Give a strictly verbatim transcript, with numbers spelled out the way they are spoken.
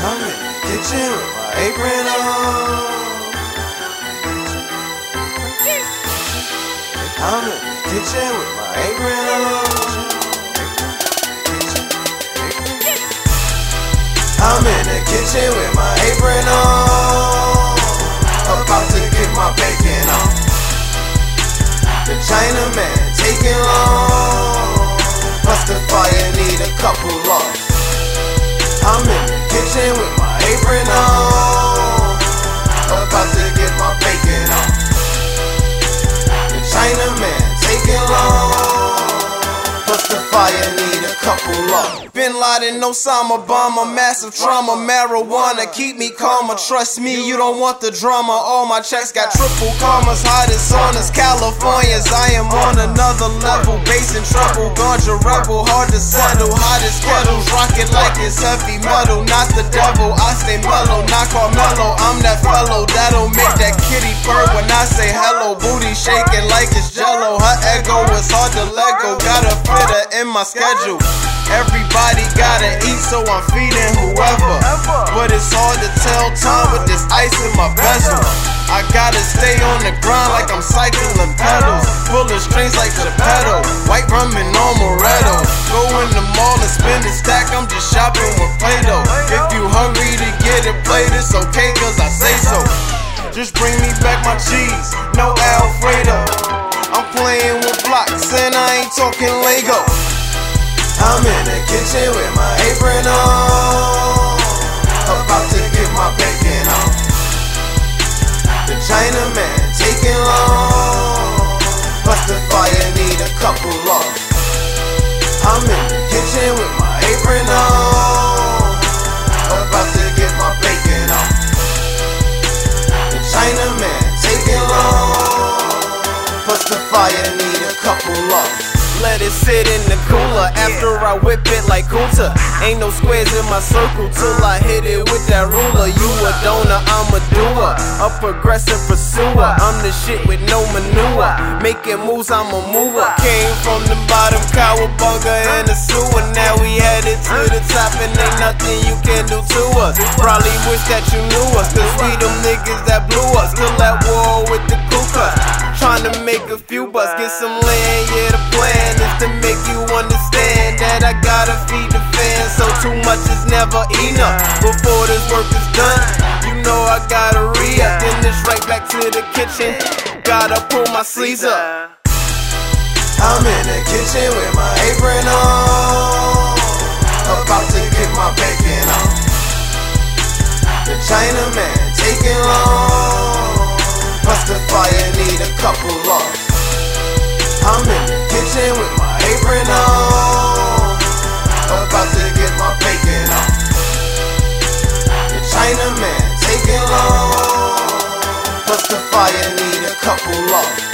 I'm in the kitchen with my apron on. I'm in the kitchen with my apron on. I'm in the kitchen with my apron on, about to get my bacon on. The Chinaman taking long, plus the fire need a couple logs. I'm in the kitchen with my apron on, about to get my bacon on. The Chinaman taking long, plus the fire need a couple logs. Bin Laden, Osama, Obama, massive trauma, marijuana, keep me calmer. Trust me, you don't want the drama. All my checks got triple commas, hottest on us, Californians. I am on another level, bass and treble, ganja rebel, hard to settle. Hottest kettles, rock it like it's heavy metal. Not the devil, I stay mellow, not Carmelo. I'm that fellow that'll make that kitty purr when I say hello. Booty shaking like it's jello. Her ego is hard to let go. Gotta fit her in my schedule. Everybody gotta eat, so I'm feeding whoever. But it's hard to tell time with this ice in my bezel. I gotta stay on the grind like I'm cycling pedals. Pulling strings like the pedal. White rum and on Moretto. Go in the mall and spend a stack, I'm just shopping with Play-Doh. If you hungry to get it played, it's okay cause I say so. Just bring me back my cheese, no Alfredo. I'm playing with blocks and I ain't talking Lego. I'm in the kitchen with my apron on, about to get my bacon on. The Chinaman taking long, plus the fire need a couple logs. I'm in the kitchen with my apron on, about to get my bacon on. The Chinaman taking long, plus the fire need a couple logs. Let it sit in the cooler after I whip it like Kunta. Ain't no squares in my circle till I hit it with that ruler. You a donor, I'm a doer, a progressive pursuer. I'm the shit with no manure, making moves, I'm a mover. Came from the bottom, cowabunga in the sewer. Now we headed to the top and ain't nothing you can do to us. Probably wish that you knew us, cause we them niggas that blew us. Still at war with the Ku Klux, trying to make a few bucks, get some land, yeah the plan is to make you understand that I gotta feed the fans, so too much is never enough. Before this work is done, you know I gotta re-up. Then it's right back to the kitchen, gotta pull my sleeves up. I'm in the kitchen with my apron on, about to get my bacon on. The Chinaman taking long, plus the fire need a couple logs. I'm in the kitchen with my apron on, about to get my bacon on. The Chinaman taking long, plus the fire need a couple logs.